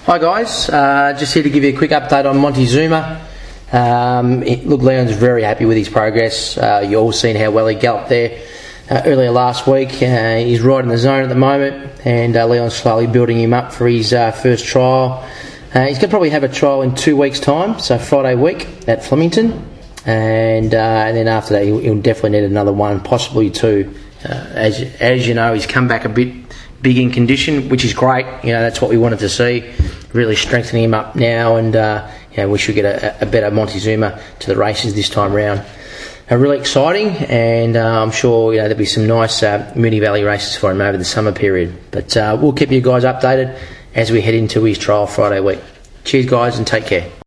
Hi guys, just here to give you a quick update on Montezuma. Look, Leon's very happy with his progress. You've all seen how well he galloped there earlier last week. He's right in the zone at the moment, and Leon's slowly building him up for his first trial. He's going to probably have a trial in 2 weeks' time, so Friday week at Flemington, and then after that he'll definitely need another one, possibly two. As you know, he's come back a bit big in condition, which is great. You know, that's what we wanted to see, really strengthening him up now, and we should get a better Montezuma to the races this time round. Really exciting, and I'm sure there'll be some nice Moonee Valley races for him over the summer period. But we'll keep you guys updated as we head into his trial Friday week. Cheers guys, and take care.